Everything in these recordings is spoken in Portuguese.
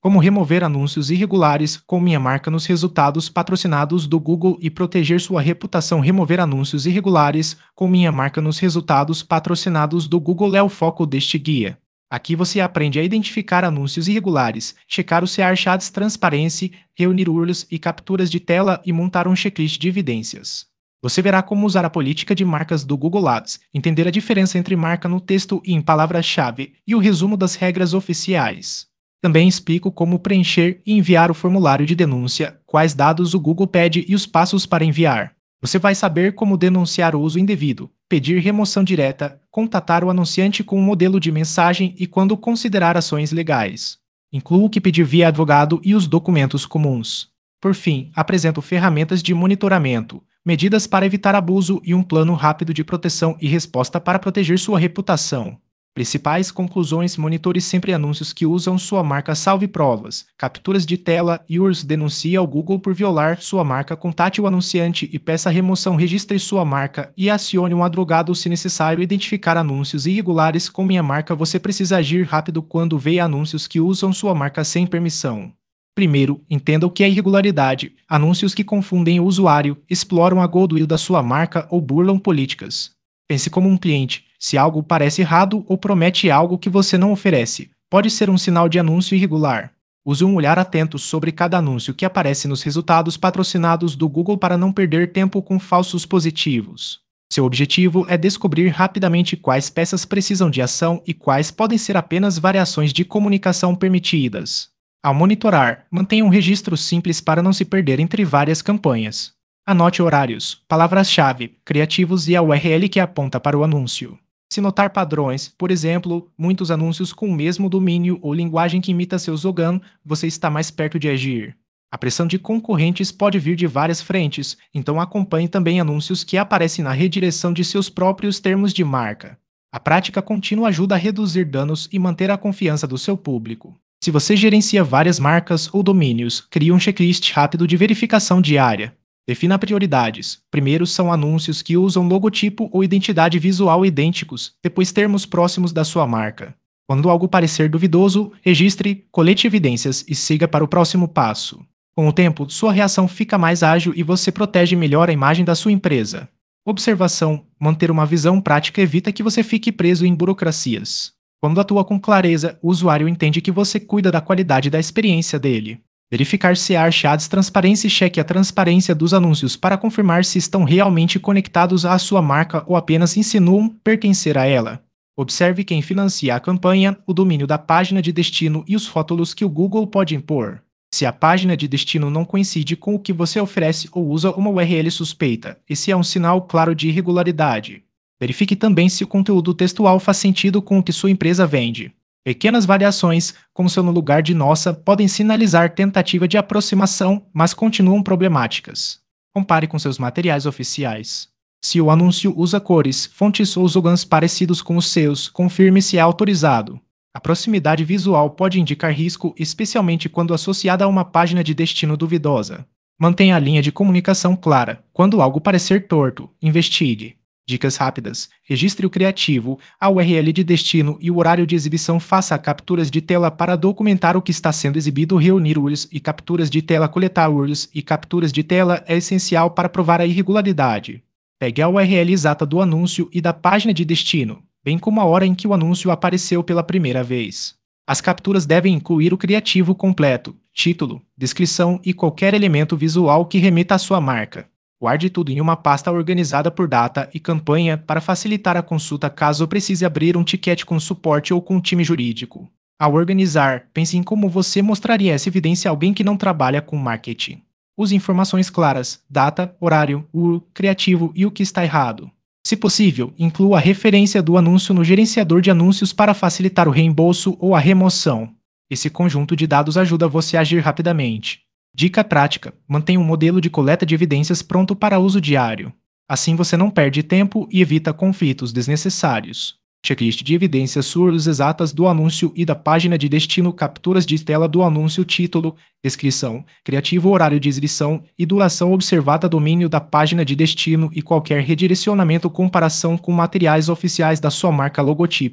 Como remover anúncios irregulares com minha marca nos resultados patrocinados do Google e proteger sua reputação. Remover anúncios irregulares com minha marca nos resultados patrocinados do Google é o foco deste guia. Aqui você aprende a identificar anúncios irregulares, checar o Search Ads Transparency, reunir URLs e capturas de tela e montar um checklist de evidências. Você verá como usar a política de marcas do Google Ads, entender a diferença entre marca no texto e em palavras-chave e o resumo das regras oficiais. Também explico como preencher e enviar o formulário de denúncia, quais dados o Google pede e os passos para enviar. Você vai saber como denunciar o uso indevido, pedir remoção direta, contatar o anunciante com um modelo de mensagem e quando considerar ações legais. Incluo o que pedir via advogado e os documentos comuns. Por fim, apresento ferramentas de monitoramento, medidas para evitar abuso e um plano rápido de proteção e resposta para proteger sua reputação. Principais conclusões: monitore sempre anúncios que usam sua marca. Salve provas, capturas de tela e URLs. Denuncie ao Google por violar sua marca. Contate o anunciante e peça remoção. Registre sua marca e acione um advogado se necessário. Identificar anúncios irregulares com minha marca. Você precisa agir rápido quando vê anúncios que usam sua marca sem permissão. Primeiro, entenda o que é irregularidade. Anúncios que confundem o usuário, exploram a goodwill da sua marca ou burlam políticas. Pense como um cliente. Se algo parece errado ou promete algo que você não oferece, pode ser um sinal de anúncio irregular. Use um olhar atento sobre cada anúncio que aparece nos resultados patrocinados do Google para não perder tempo com falsos positivos. Seu objetivo é descobrir rapidamente quais peças precisam de ação e quais podem ser apenas variações de comunicação permitidas. Ao monitorar, mantenha um registro simples para não se perder entre várias campanhas. Anote horários, palavras-chave, criativos e a URL que aponta para o anúncio. Se notar padrões, por exemplo, muitos anúncios com o mesmo domínio ou linguagem que imita seu slogan, você está mais perto de agir. A pressão de concorrentes pode vir de várias frentes, então acompanhe também anúncios que aparecem na redireção de seus próprios termos de marca. A prática contínua ajuda a reduzir danos e manter a confiança do seu público. Se você gerencia várias marcas ou domínios, crie um checklist rápido de verificação diária. Defina prioridades. Primeiro são anúncios que usam logotipo ou identidade visual idênticos, depois termos próximos da sua marca. Quando algo parecer duvidoso, registre, colete evidências e siga para o próximo passo. Com o tempo, sua reação fica mais ágil e você protege melhor a imagem da sua empresa. Observação: manter uma visão prática evita que você fique preso em burocracias. Quando atua com clareza, o usuário entende que você cuida da qualidade da experiência dele. Verificar Search Ads Transparency. Cheque a transparência dos anúncios para confirmar se estão realmente conectados à sua marca ou apenas insinuam pertencer a ela. Observe quem financia a campanha, o domínio da página de destino e os rótulos que o Google pode impor. Se a página de destino não coincide com o que você oferece ou usa uma URL suspeita, esse é um sinal claro de irregularidade. Verifique também se o conteúdo textual faz sentido com o que sua empresa vende. Pequenas variações, como seu no lugar de nossa, podem sinalizar tentativa de aproximação, mas continuam problemáticas. Compare com seus materiais oficiais. Se o anúncio usa cores, fontes ou slogans parecidos com os seus, confirme se é autorizado. A proximidade visual pode indicar risco, especialmente quando associada a uma página de destino duvidosa. Mantenha a linha de comunicação clara. Quando algo parecer torto, investigue. Dicas rápidas: registre o criativo, a URL de destino e o horário de exibição. Faça capturas de tela para documentar o que está sendo exibido. Reunir URLs e capturas de tela. Coletar URLs e capturas de tela é essencial para provar a irregularidade. Pegue a URL exata do anúncio e da página de destino, bem como a hora em que o anúncio apareceu pela primeira vez. As capturas devem incluir o criativo completo, título, descrição e qualquer elemento visual que remeta à sua marca. Guarde tudo em uma pasta organizada por data e campanha para facilitar a consulta caso precise abrir um ticket com suporte ou com um time jurídico. Ao organizar, pense em como você mostraria essa evidência a alguém que não trabalha com marketing. Use informações claras: data, horário, o criativo e o que está errado. Se possível, inclua a referência do anúncio no gerenciador de anúncios para facilitar o reembolso ou a remoção. Esse conjunto de dados ajuda você a agir rapidamente. Dica prática: mantenha um modelo de coleta de evidências pronto para uso diário. Assim você não perde tempo e evita conflitos desnecessários. Checklist de evidências: URLs exatas do anúncio e da página de destino, capturas de tela do anúncio, título, descrição, criativo, horário de exibição e duração observada, domínio da página de destino e qualquer redirecionamento, comparação com materiais oficiais da sua marca, logotipo,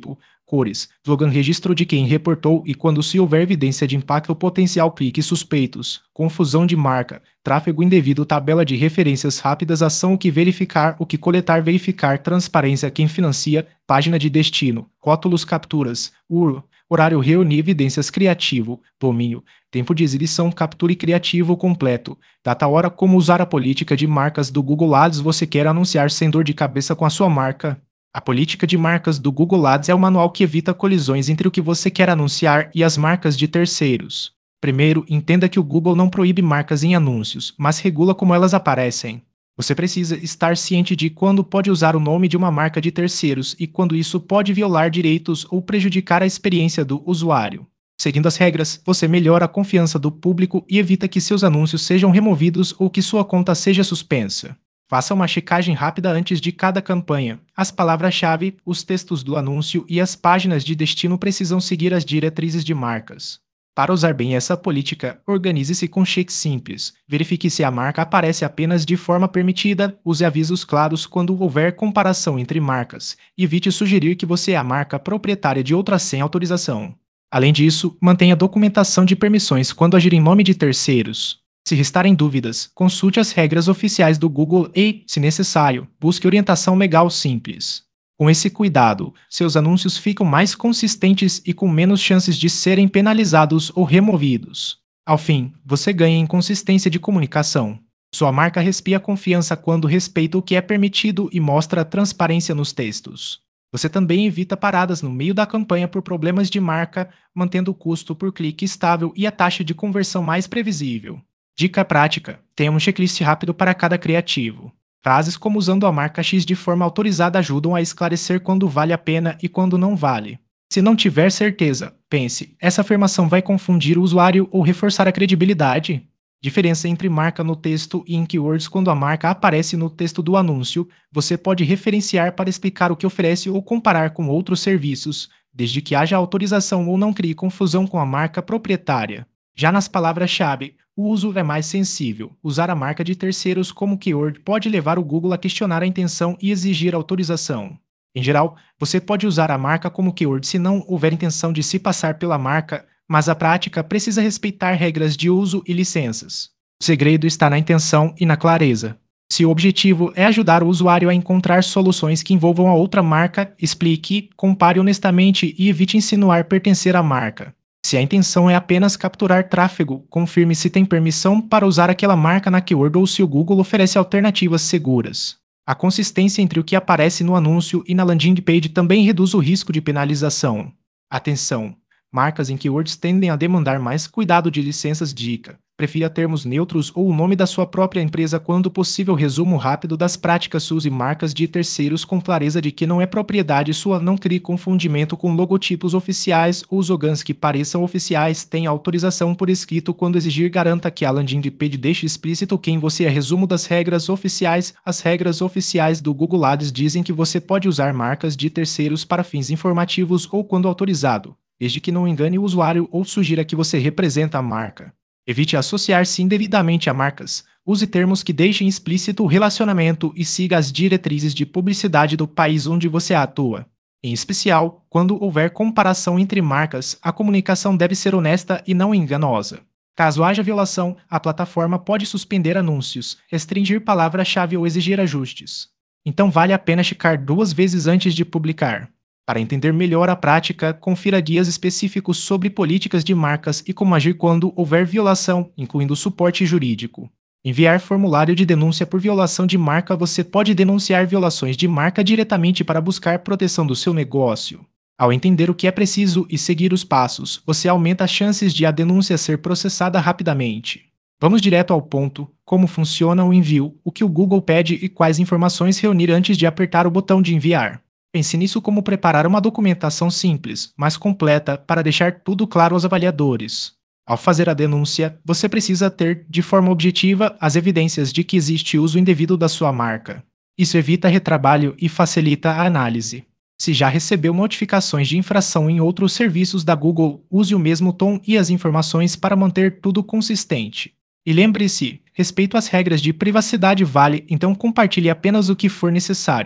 cores, slogan, registro de quem reportou e quando se houver evidência de impacto potencial, cliques suspeitos, confusão de marca, tráfego indevido, tabela de referências rápidas, ação, o que verificar, o que coletar, verificar, transparência, quem financia, página de destino, rótulos, capturas, URL, horário, reunir evidências, criativo, domínio, tempo de exibição, capture criativo completo, data, hora, como usar a política de marcas do Google Ads. Você quer anunciar sem dor de cabeça com a sua marca? A política de marcas do Google Ads é o manual que evita colisões entre o que você quer anunciar e as marcas de terceiros. Primeiro, entenda que o Google não proíbe marcas em anúncios, mas regula como elas aparecem. Você precisa estar ciente de quando pode usar o nome de uma marca de terceiros e quando isso pode violar direitos ou prejudicar a experiência do usuário. Seguindo as regras, você melhora a confiança do público e evita que seus anúncios sejam removidos ou que sua conta seja suspensa. Faça uma checagem rápida antes de cada campanha. As palavras-chave, os textos do anúncio e as páginas de destino precisam seguir as diretrizes de marcas. Para usar bem essa política, organize-se com cheques simples. Verifique se a marca aparece apenas de forma permitida, use avisos claros quando houver comparação entre marcas, e evite sugerir que você é a marca proprietária de outra sem autorização. Além disso, mantenha documentação de permissões quando agir em nome de terceiros. Se restarem dúvidas, consulte as regras oficiais do Google e, se necessário, busque orientação legal simples. Com esse cuidado, seus anúncios ficam mais consistentes e com menos chances de serem penalizados ou removidos. Ao fim, você ganha em consistência de comunicação. Sua marca respira confiança quando respeita o que é permitido e mostra transparência nos textos. Você também evita paradas no meio da campanha por problemas de marca, mantendo o custo por clique estável e a taxa de conversão mais previsível. Dica prática: tenha um checklist rápido para cada criativo. Frases como usando a marca X de forma autorizada ajudam a esclarecer quando vale a pena e quando não vale. Se não tiver certeza, pense: essa afirmação vai confundir o usuário ou reforçar a credibilidade? Diferença entre marca no texto e em keywords: quando a marca aparece no texto do anúncio, você pode referenciar para explicar o que oferece ou comparar com outros serviços, desde que haja autorização ou não crie confusão com a marca proprietária. Já nas palavras-chave, o uso é mais sensível. Usar a marca de terceiros como keyword pode levar o Google a questionar a intenção e exigir autorização. Em geral, você pode usar a marca como keyword se não houver intenção de se passar pela marca, mas a prática precisa respeitar regras de uso e licenças. O segredo está na intenção e na clareza. Se o objetivo é ajudar o usuário a encontrar soluções que envolvam a outra marca, explique, compare honestamente e evite insinuar pertencer à marca. Se a intenção é apenas capturar tráfego, confirme se tem permissão para usar aquela marca na keyword ou se o Google oferece alternativas seguras. A consistência entre o que aparece no anúncio e na landing page também reduz o risco de penalização. Atenção! Marcas em keywords tendem a demandar mais cuidado de licenças. Dica: prefira termos neutros ou o nome da sua própria empresa quando possível. Resumo rápido das práticas: use marcas de terceiros com clareza de que não é propriedade sua. Não crie confundimento com logotipos oficiais ou slogans que pareçam oficiais. Tenha autorização por escrito quando exigir. Garanta que a landing page deixe explícito quem você é. Resumo das regras oficiais: as regras oficiais do Google Ads dizem que você pode usar marcas de terceiros para fins informativos ou quando autorizado, desde que não engane o usuário ou sugira que você representa a marca. Evite associar-se indevidamente a marcas. Use termos que deixem explícito o relacionamento e siga as diretrizes de publicidade do país onde você atua. Em especial, quando houver comparação entre marcas, a comunicação deve ser honesta e não enganosa. Caso haja violação, a plataforma pode suspender anúncios, restringir palavra-chave ou exigir ajustes. Então vale a pena checar 2 vezes antes de publicar. Para entender melhor a prática, confira guias específicos sobre políticas de marcas e como agir quando houver violação, incluindo suporte jurídico. Enviar formulário de denúncia por violação de marca. Você pode denunciar violações de marca diretamente para buscar proteção do seu negócio. Ao entender o que é preciso e seguir os passos, você aumenta as chances de a denúncia ser processada rapidamente. Vamos direto ao ponto: como funciona o envio, o que o Google pede e quais informações reunir antes de apertar o botão de enviar. Pense nisso como preparar uma documentação simples, mas completa, para deixar tudo claro aos avaliadores. Ao fazer a denúncia, você precisa ter, de forma objetiva, as evidências de que existe uso indevido da sua marca. Isso evita retrabalho e facilita a análise. Se já recebeu notificações de infração em outros serviços da Google, use o mesmo tom e as informações para manter tudo consistente. E lembre-se, respeito às regras de privacidade vale, então compartilhe apenas o que for necessário.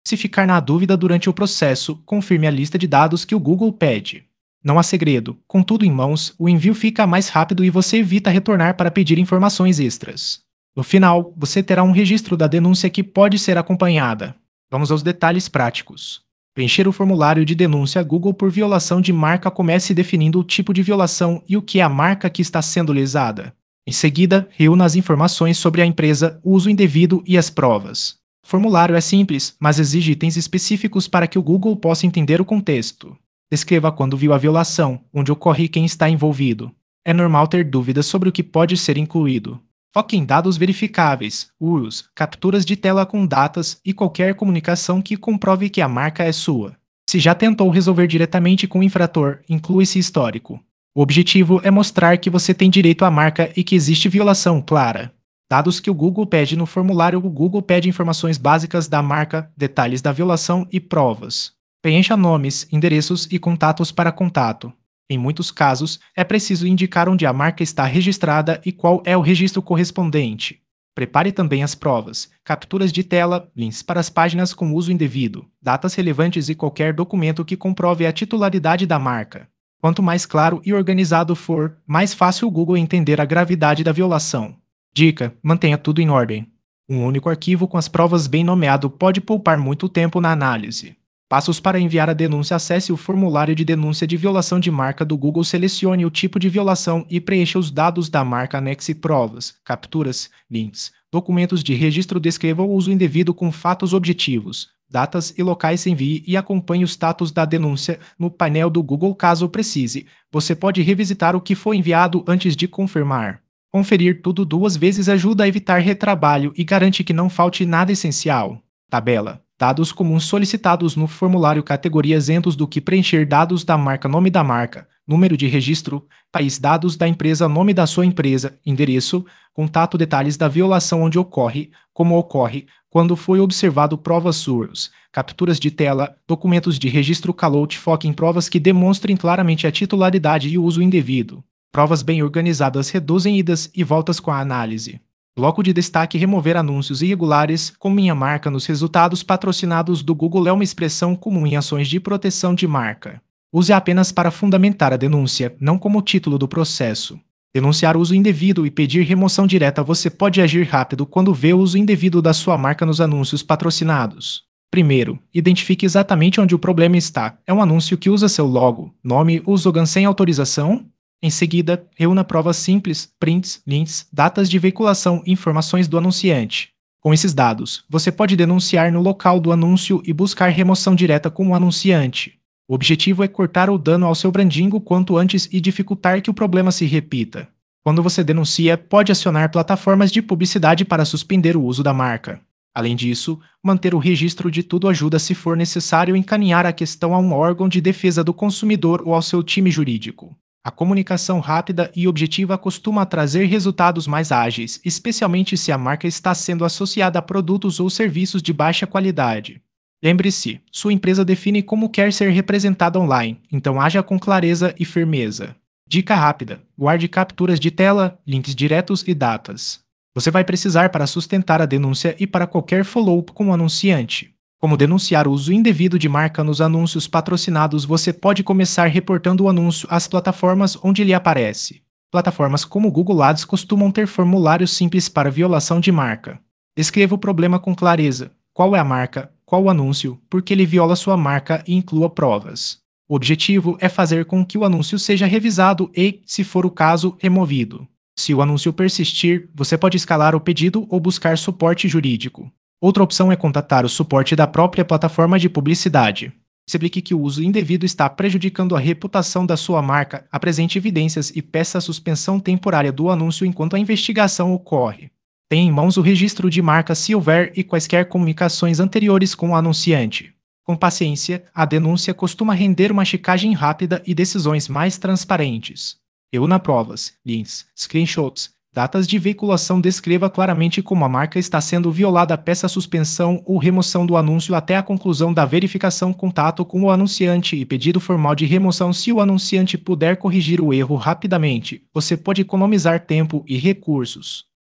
Se ficar na dúvida durante o processo, confirme a lista de dados que o Google pede. Não há segredo, com tudo em mãos, o envio fica mais rápido e você evita retornar para pedir informações extras. No final, você terá um registro da denúncia que pode ser acompanhada. Vamos aos detalhes práticos. Preencher o formulário de denúncia Google por violação de marca comece definindo o tipo de violação e o que é a marca que está sendo lesada. Em seguida, reúna as informações sobre a empresa, o uso indevido e as provas. O formulário é simples, mas exige itens específicos para que o Google possa entender o contexto. Descreva quando viu a violação, onde ocorre e quem está envolvido. É normal ter dúvidas sobre o que pode ser incluído. Foque em dados verificáveis, URLs, capturas de tela com datas e qualquer comunicação que comprove que a marca é sua. Se já tentou resolver diretamente com o infrator, inclua esse histórico. O objetivo é mostrar que você tem direito à marca e que existe violação clara. Dados que o Google pede no formulário: o Google pede informações básicas da marca, detalhes da violação e provas. Preencha nomes, endereços e contatos para contato. Em muitos casos, é preciso indicar onde a marca está registrada e qual é o registro correspondente. Prepare também as provas, capturas de tela, links para as páginas com uso indevido, datas relevantes e qualquer documento que comprove a titularidade da marca. Quanto mais claro e organizado for, mais fácil o Google entender a gravidade da violação. Dica: mantenha tudo em ordem. Um único arquivo com as provas bem nomeado pode poupar muito tempo na análise. Passos para enviar a denúncia: acesse o formulário de denúncia de violação de marca do Google, selecione o tipo de violação e preencha os dados da marca, anexe provas, capturas, links, documentos de registro, descreva o uso indevido com fatos objetivos, datas e locais, envie e acompanhe o status da denúncia no painel do Google caso precise. Você pode revisitar o que foi enviado antes de confirmar. Conferir tudo 2 vezes ajuda a evitar retrabalho e garante que não falte nada essencial. Tabela: dados comuns solicitados no formulário: categorias isentos do que preencher, dados da marca, nome da marca, número de registro, país, dados da empresa, nome da sua empresa, endereço, contato, detalhes da violação, onde ocorre, como ocorre, quando foi observado, provas suas, capturas de tela, documentos de registro, calout. Foque em provas que demonstrem claramente a titularidade e o uso indevido. Provas bem organizadas reduzem idas e voltas com a análise. Bloco de destaque: remover anúncios irregulares com minha marca nos resultados patrocinados do Google é uma expressão comum em ações de proteção de marca. Use apenas para fundamentar a denúncia, não como título do processo. Denunciar uso indevido e pedir remoção direta: você pode agir rápido quando vê o uso indevido da sua marca nos anúncios patrocinados. Primeiro, identifique exatamente onde o problema está. É um anúncio que usa seu logo, nome ou slogan sem autorização? Em seguida, reúna provas simples, prints, links, datas de veiculação e informações do anunciante. Com esses dados, você pode denunciar no local do anúncio e buscar remoção direta com o anunciante. O objetivo é cortar o dano ao seu branding o quanto antes e dificultar que o problema se repita. Quando você denuncia, pode acionar plataformas de publicidade para suspender o uso da marca. Além disso, manter o registro de tudo ajuda, se for necessário, encaminhar a questão a um órgão de defesa do consumidor ou ao seu time jurídico. A comunicação rápida e objetiva costuma trazer resultados mais ágeis, especialmente se a marca está sendo associada a produtos ou serviços de baixa qualidade. Lembre-se, sua empresa define como quer ser representada online, então haja com clareza e firmeza. Dica rápida: guarde capturas de tela, links diretos e datas. Você vai precisar para sustentar a denúncia e para qualquer follow-up com o anunciante. Como denunciar o uso indevido de marca nos anúncios patrocinados: você pode começar reportando o anúncio às plataformas onde ele aparece. Plataformas como o Google Ads costumam ter formulários simples para violação de marca. Descreva o problema com clareza: qual é a marca, qual o anúncio, por que ele viola sua marca e inclua provas. O objetivo é fazer com que o anúncio seja revisado e, se for o caso, removido. Se o anúncio persistir, você pode escalar o pedido ou buscar suporte jurídico. Outra opção é contatar o suporte da própria plataforma de publicidade. Explique que o uso indevido está prejudicando a reputação da sua marca, apresente evidências e peça a suspensão temporária do anúncio enquanto a investigação ocorre. Tenha em mãos o registro de marca, se houver, e quaisquer comunicações anteriores com o anunciante. Com paciência, a denúncia costuma render uma checagem rápida e decisões mais transparentes. Reúna provas, links, screenshots, datas de veiculação, descreva claramente como a marca está sendo violada, peça a suspensão ou remoção do anúncio até a conclusão da verificação, contato com o anunciante e pedido formal de remoção. Se o anunciante puder corrigir o erro rapidamente, você pode economizar tempo e recursos.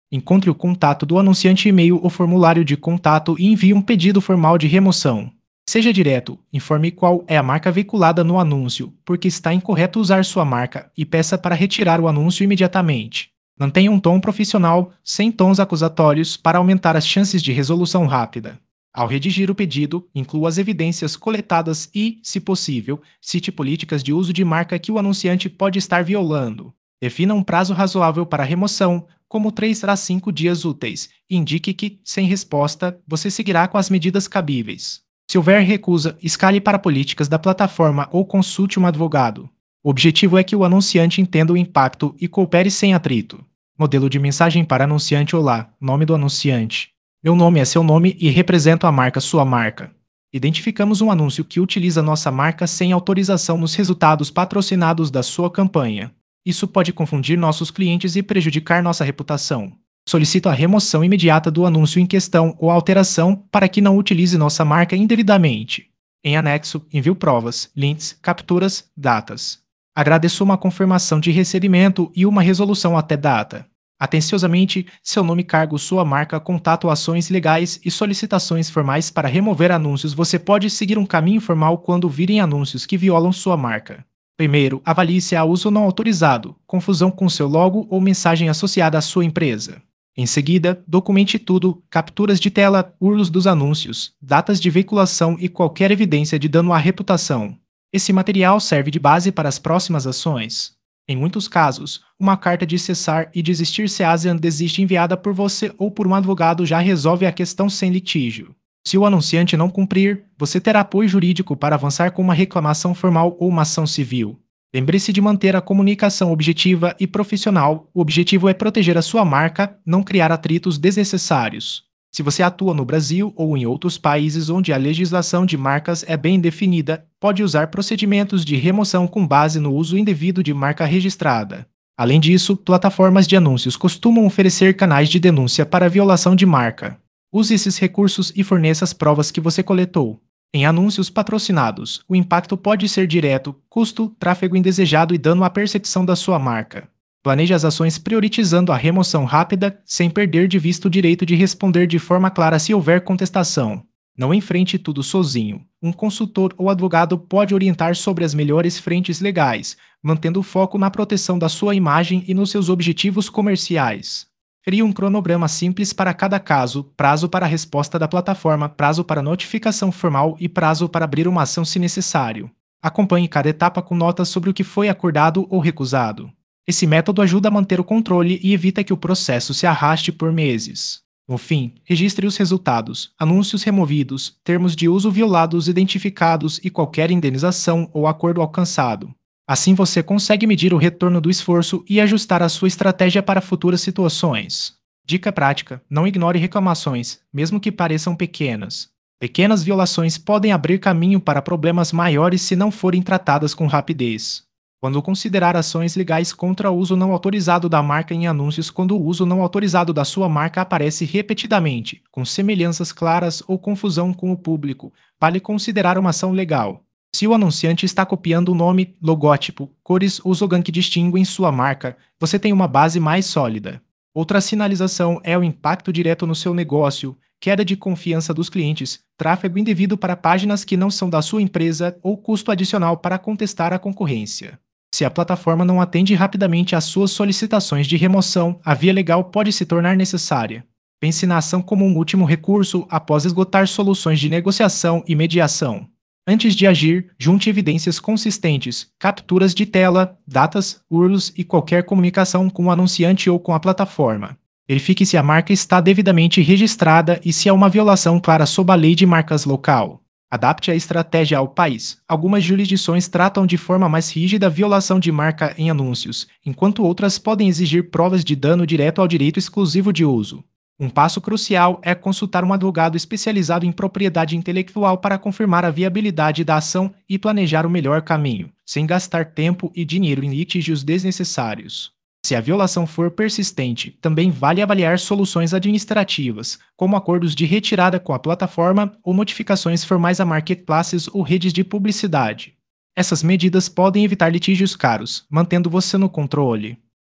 Encontre o contato do anunciante e-mail ou formulário de contato e envie um pedido formal de remoção. Seja direto, informe qual é a marca veiculada no anúncio, porque está incorreto usar sua marca, e peça para retirar o anúncio imediatamente. Mantenha um tom profissional, sem tons acusatórios, para aumentar as chances de resolução rápida. Ao redigir o pedido, inclua as evidências coletadas e, se possível, cite políticas de uso de marca que o anunciante pode estar violando. Defina um prazo razoável para a remoção, como 3 a 5 dias úteis, e indique que, sem resposta, você seguirá com as medidas cabíveis. Se houver recusa, escale para políticas da plataforma ou consulte um advogado. O objetivo é que o anunciante entenda o impacto e coopere sem atrito. Modelo de mensagem para anunciante: Olá, nome do anunciante. Meu nome é seu nome e represento a marca sua marca. Identificamos um anúncio que utiliza nossa marca sem autorização nos resultados patrocinados da sua campanha. Isso pode confundir nossos clientes e prejudicar nossa reputação. Solicito a remoção imediata do anúncio em questão ou alteração para que não utilize nossa marca indevidamente. Em anexo, envio provas, links, capturas, datas. Agradeço uma confirmação de recebimento e uma resolução até data. Atenciosamente, seu nome, cargo, sua marca, contato, ações legais e solicitações formais para remover anúncios. Você pode seguir um caminho formal quando virem anúncios que violam sua marca. Primeiro, avalie se há uso não autorizado, confusão com seu logo ou mensagem associada à sua empresa. Em seguida, documente tudo: capturas de tela, URLs dos anúncios, datas de veiculação e qualquer evidência de dano à reputação. Esse material serve de base para as próximas ações. Em muitos casos, uma carta de cessar e desistir se a ASEAN desiste enviada por você ou por um advogado já resolve a questão sem litígio. Se o anunciante não cumprir, você terá apoio jurídico para avançar com uma reclamação formal ou uma ação civil. Lembre-se de manter a comunicação objetiva e profissional. O objetivo é proteger a sua marca, não criar atritos desnecessários. Se você atua no Brasil ou em outros países onde a legislação de marcas é bem definida, pode usar procedimentos de remoção com base no uso indevido de marca registrada. Além disso, plataformas de anúncios costumam oferecer canais de denúncia para violação de marca. Use esses recursos e forneça as provas que você coletou. Em anúncios patrocinados, o impacto pode ser direto: custo, tráfego indesejado e dano à percepção da sua marca. Planeje as ações priorizando a remoção rápida, sem perder de vista o direito de responder de forma clara se houver contestação. Não enfrente tudo sozinho. Um consultor ou advogado pode orientar sobre as melhores frentes legais, mantendo o foco na proteção da sua imagem e nos seus objetivos comerciais. Crie um cronograma simples para cada caso: prazo para a resposta da plataforma, prazo para notificação formal e prazo para abrir uma ação se necessário. Acompanhe cada etapa com notas sobre o que foi acordado ou recusado. Esse método ajuda a manter o controle e evita que o processo se arraste por meses. No fim, registre os resultados, anúncios removidos, termos de uso violados identificados e qualquer indenização ou acordo alcançado. Assim você consegue medir o retorno do esforço e ajustar a sua estratégia para futuras situações. Dica prática: não ignore reclamações, mesmo que pareçam pequenas. Pequenas violações podem abrir caminho para problemas maiores se não forem tratadas com rapidez. Quando considerar ações legais contra o uso não autorizado da marca em anúncios, quando o uso não autorizado da sua marca aparece repetidamente, com semelhanças claras ou confusão com o público, vale considerar uma ação legal. Se o anunciante está copiando o nome, logótipo, cores ou slogan que distinguem sua marca, você tem uma base mais sólida. Outra sinalização é o impacto direto no seu negócio: queda de confiança dos clientes, tráfego indevido para páginas que não são da sua empresa ou custo adicional para contestar a concorrência. Se a plataforma não atende rapidamente às suas solicitações de remoção, a via legal pode se tornar necessária. Pense na ação como um último recurso após esgotar soluções de negociação e mediação. Antes de agir, junte evidências consistentes, capturas de tela, datas, URLs e qualquer comunicação com o anunciante ou com a plataforma. Verifique se a marca está devidamente registrada e se há uma violação clara sob a lei de marcas local. Adapte a estratégia ao país. Algumas jurisdições tratam de forma mais rígida a violação de marca em anúncios, enquanto outras podem exigir provas de dano direto ao direito exclusivo de uso. Um passo crucial é consultar um advogado especializado em propriedade intelectual para confirmar a viabilidade da ação e planejar o melhor caminho, sem gastar tempo e dinheiro em litígios desnecessários. Se a violação for persistente, também vale avaliar soluções administrativas, como acordos de retirada com a plataforma ou notificações formais a marketplaces ou redes de publicidade. Essas medidas podem evitar litígios caros, mantendo você no controle.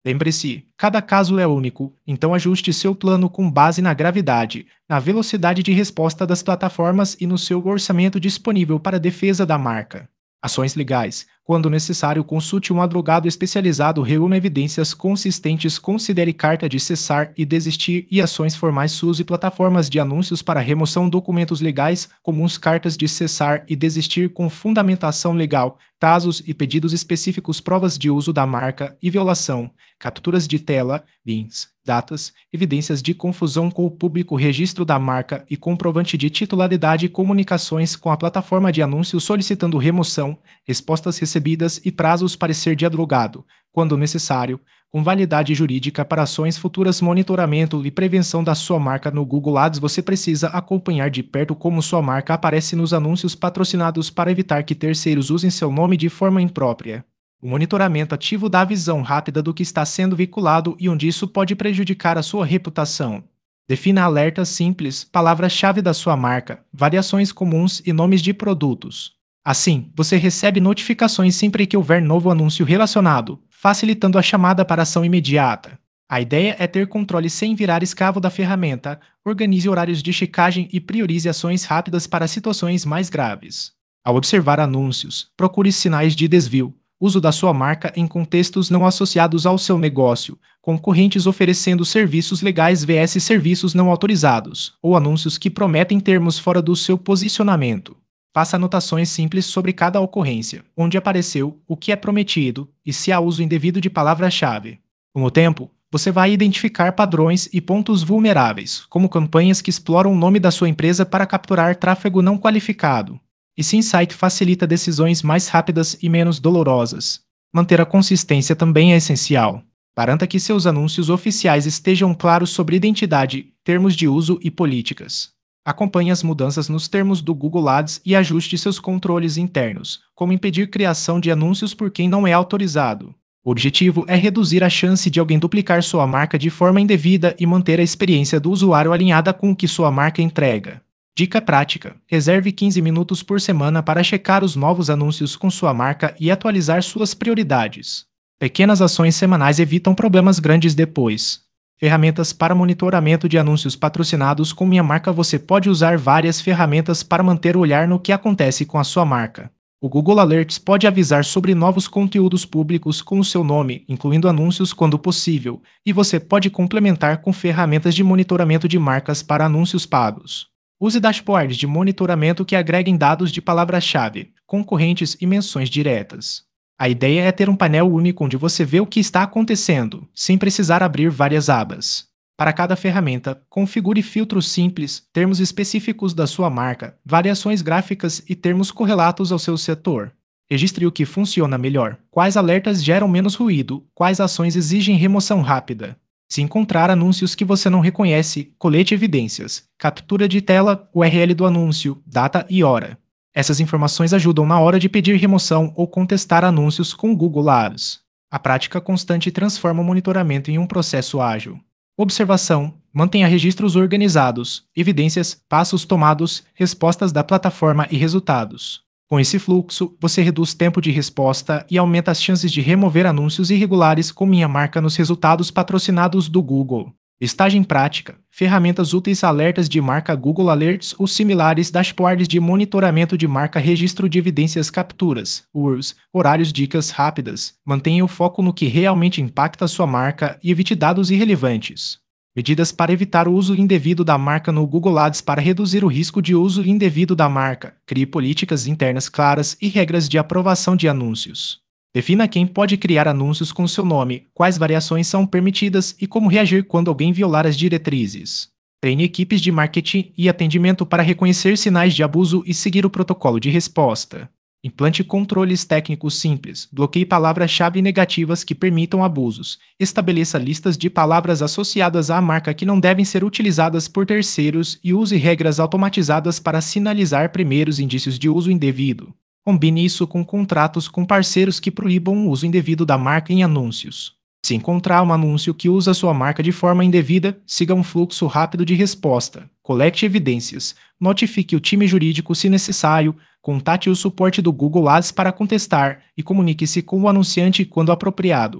Lembre-se, cada caso é único, então ajuste seu plano com base na gravidade, na velocidade de resposta das plataformas e no seu orçamento disponível para a defesa da marca. Ações legais. Quando necessário, consulte um advogado especializado, reúna evidências consistentes, considere carta de cessar e desistir e ações formais. Use plataformas de anúncios para remoção, documentos legais comuns, cartas de cessar e desistir com fundamentação legal, casos e pedidos específicos, provas de uso da marca e violação, capturas de tela, links, datas, evidências de confusão com o público, registro da marca e comprovante de titularidade, comunicações com a plataforma de anúncios solicitando remoção, respostas recebidas e prazos, parecer de advogado, quando necessário, com validade jurídica para ações futuras, monitoramento e prevenção da sua marca no Google Ads. Você precisa acompanhar de perto como sua marca aparece nos anúncios patrocinados para evitar que terceiros usem seu nome de forma imprópria. O monitoramento ativo dá visão rápida do que está sendo veiculado e onde isso pode prejudicar a sua reputação. Defina alertas simples, palavras-chave da sua marca, variações comuns e nomes de produtos. Assim, você recebe notificações sempre que houver novo anúncio relacionado, facilitando a chamada para ação imediata. A ideia é ter controle sem virar escravo da ferramenta, organize horários de checagem e priorize ações rápidas para situações mais graves. Ao observar anúncios, procure sinais de desvio, uso da sua marca em contextos não associados ao seu negócio, concorrentes oferecendo serviços legais vs serviços não autorizados, ou anúncios que prometem termos fora do seu posicionamento. Faça anotações simples sobre cada ocorrência, onde apareceu, o que é prometido e se há uso indevido de palavra-chave. Com o tempo, você vai identificar padrões e pontos vulneráveis, como campanhas que exploram o nome da sua empresa para capturar tráfego não qualificado. Esse insight facilita decisões mais rápidas e menos dolorosas. Manter a consistência também é essencial. Garanta que seus anúncios oficiais estejam claros sobre identidade, termos de uso e políticas. Acompanhe as mudanças nos termos do Google Ads e ajuste seus controles internos, como impedir criação de anúncios por quem não é autorizado. O objetivo é reduzir a chance de alguém duplicar sua marca de forma indevida e manter a experiência do usuário alinhada com o que sua marca entrega. Dica prática: reserve 15 minutos por semana para checar os novos anúncios com sua marca e atualizar suas prioridades. Pequenas ações semanais evitam problemas grandes depois. Ferramentas para monitoramento de anúncios patrocinados com minha marca. Você pode usar várias ferramentas para manter o olhar no que acontece com a sua marca. O Google Alerts pode avisar sobre novos conteúdos públicos com o seu nome, incluindo anúncios quando possível, e você pode complementar com ferramentas de monitoramento de marcas para anúncios pagos. Use dashboards de monitoramento que agreguem dados de palavra-chave, concorrentes e menções diretas. A ideia é ter um painel único onde você vê o que está acontecendo, sem precisar abrir várias abas. Para cada ferramenta, configure filtros simples, termos específicos da sua marca, variações gráficas e termos correlatos ao seu setor. Registre o que funciona melhor, quais alertas geram menos ruído, quais ações exigem remoção rápida. Se encontrar anúncios que você não reconhece, colete evidências, captura de tela, URL do anúncio, data e hora. Essas informações ajudam na hora de pedir remoção ou contestar anúncios com o Google Ads. A prática constante transforma o monitoramento em um processo ágil. Observação: mantenha registros organizados, evidências, passos tomados, respostas da plataforma e resultados. Com esse fluxo, você reduz tempo de resposta e aumenta as chances de remover anúncios irregulares com minha marca nos resultados patrocinados do Google. Estágio em prática: ferramentas úteis, alertas de marca, Google Alerts ou similares, dashboards de monitoramento de marca, registro de evidências, capturas, URLs, horários, dicas rápidas. Mantenha o foco no que realmente impacta a sua marca e evite dados irrelevantes. Medidas para evitar o uso indevido da marca no Google Ads. Para reduzir o risco de uso indevido da marca, crie políticas internas claras e regras de aprovação de anúncios. Defina quem pode criar anúncios com seu nome, quais variações são permitidas e como reagir quando alguém violar as diretrizes. Treine equipes de marketing e atendimento para reconhecer sinais de abuso e seguir o protocolo de resposta. Implante controles técnicos simples, bloqueie palavras-chave negativas que permitam abusos, estabeleça listas de palavras associadas à marca que não devem ser utilizadas por terceiros e use regras automatizadas para sinalizar primeiros indícios de uso indevido. Combine isso com contratos com parceiros que proíbam o uso indevido da marca em anúncios. Se encontrar um anúncio que usa sua marca de forma indevida, siga um fluxo rápido de resposta, colete evidências, notifique o time jurídico se necessário, contate o suporte do Google Ads para contestar e comunique-se com o anunciante quando apropriado.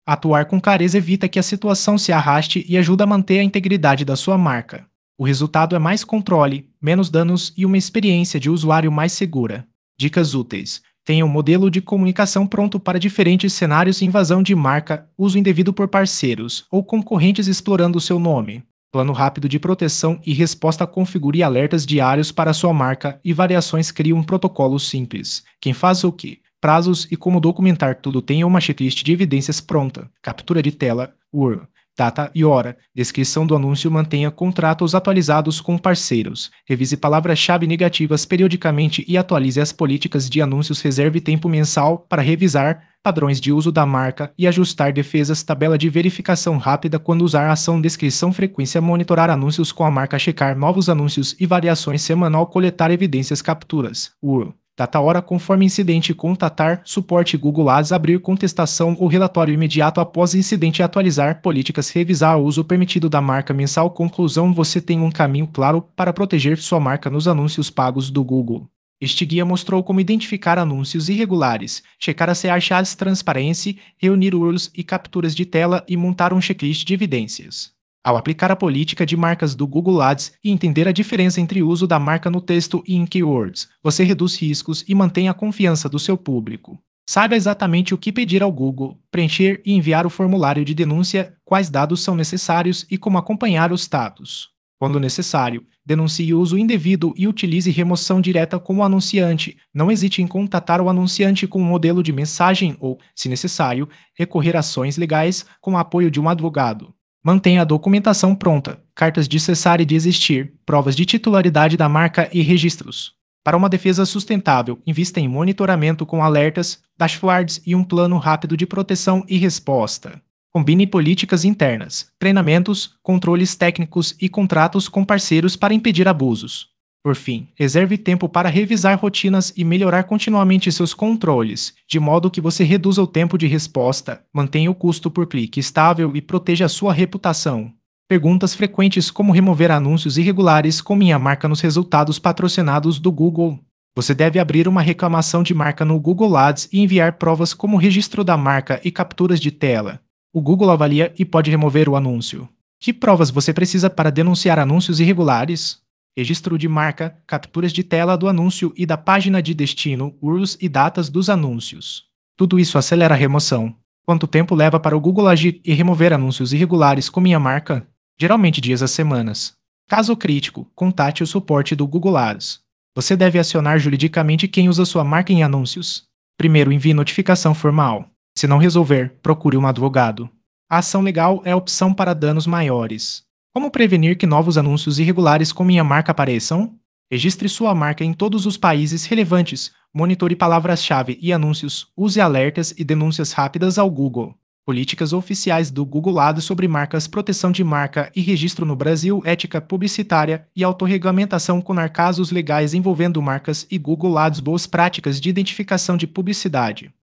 Atuar com clareza evita que a situação se arraste e ajuda a manter a integridade da sua marca. O resultado é mais controle, menos danos e uma experiência de usuário mais segura. Dicas úteis: tenha um modelo de comunicação pronto para diferentes cenários: invasão de marca, uso indevido por parceiros ou concorrentes explorando o seu nome. Plano rápido de proteção e resposta: configure alertas diários para sua marca e variações. Crie um protocolo simples. Quem faz o que? Prazos e como documentar tudo. Tenha uma checklist de evidências pronta. Captura de tela, URL, data e hora. Descrição do anúncio: mantenha contratos atualizados com parceiros. Revise palavras-chave negativas periodicamente e atualize as políticas de anúncios. Reserve tempo mensal para revisar padrões de uso da marca e ajustar defesas. Tabela de verificação rápida quando usar. Ação: descrição, frequência, monitorar anúncios com a marca, checar novos anúncios e variações. Semanal: coletar evidências, capturas. URL, data, hora, conforme incidente. Contatar suporte Google Ads, abrir contestação ou relatório imediato após incidente. Atualizar políticas, revisar o uso permitido da marca. Mensal. Conclusão: você tem um caminho claro para proteger sua marca nos anúncios pagos do Google. Este guia mostrou como identificar anúncios irregulares, checar a Search Transparency, reunir URLs e capturas de tela e montar um checklist de evidências. Ao aplicar a política de marcas do Google Ads e entender a diferença entre o uso da marca no texto e em keywords, você reduz riscos e mantém a confiança do seu público. Saiba exatamente o que pedir ao Google, preencher e enviar o formulário de denúncia, quais dados são necessários e como acompanhar o status. Quando necessário, denuncie o uso indevido e utilize remoção direta com o anunciante. Não hesite em contatar o anunciante com um modelo de mensagem ou, se necessário, recorrer a ações legais com o apoio de um advogado. Mantenha a documentação pronta, cartas de cessar e desistir, provas de titularidade da marca e registros. Para uma defesa sustentável, invista em monitoramento com alertas, dashboards e um plano rápido de proteção e resposta. Combine políticas internas, treinamentos, controles técnicos e contratos com parceiros para impedir abusos. Por fim, reserve tempo para revisar rotinas e melhorar continuamente seus controles, de modo que você reduza o tempo de resposta, mantenha o custo por clique estável e proteja a sua reputação. Perguntas frequentes: como remover anúncios irregulares com minha marca nos resultados patrocinados do Google? Você deve abrir uma reclamação de marca no Google Ads e enviar provas como registro da marca e capturas de tela. O Google avalia e pode remover o anúncio. Que provas você precisa para denunciar anúncios irregulares? Registro de marca, capturas de tela do anúncio e da página de destino, URLs e datas dos anúncios. Tudo isso acelera a remoção. Quanto tempo leva para o Google agir e remover anúncios irregulares com minha marca? Geralmente dias a semanas. Caso crítico, contate o suporte do Google Ads. Você deve acionar juridicamente quem usa sua marca em anúncios. Primeiro, envie notificação formal. Se não resolver, procure um advogado. A ação legal é a opção para danos maiores. Como prevenir que novos anúncios irregulares com minha marca apareçam? Registre sua marca em todos os países relevantes, monitore palavras-chave e anúncios, use alertas e denúncias rápidas ao Google. Políticas oficiais do Google Ads sobre marcas, proteção de marca e registro no Brasil, ética publicitária e autorregulamentação. CONAR, casos legais envolvendo marcas e Google Ads, boas práticas de identificação de publicidade.